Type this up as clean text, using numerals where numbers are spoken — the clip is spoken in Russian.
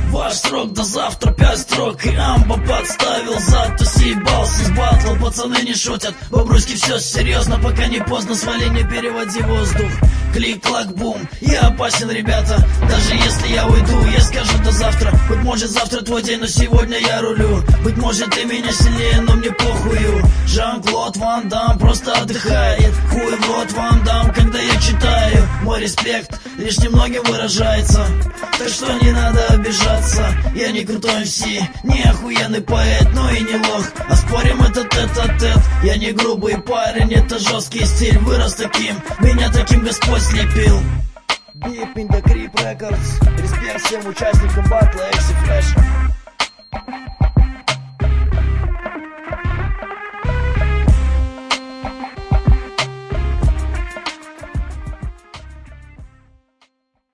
Ваш срок до завтра 5 строк. И амба подставил зад, то съебался с батл. Пацаны не шутят, бобруйски все серьезно. Пока не поздно, свали, не переводи воздух. Клик-клак-бум, я опасен, ребята. Даже если я уйду, я скажу до завтра. Быть может завтра твой день, но сегодня я рулю. Быть может ты меня сильнее, но мне похую. Жан-Клод Ван Дам просто отдыхает. Хуй в рот Ван Дам, когда я читаю. Мой респект лишь немногим выражается, так что не надо обижаться. Я не крутой МС, не охуенный поэт, но и не лох. А спорим это тет-а-тет. Я не грубый парень, это жесткий стиль. Вырос таким, меня таким Господь слепил. Deep in the Creep Records. Респект всем участникам батла Экси Флэш.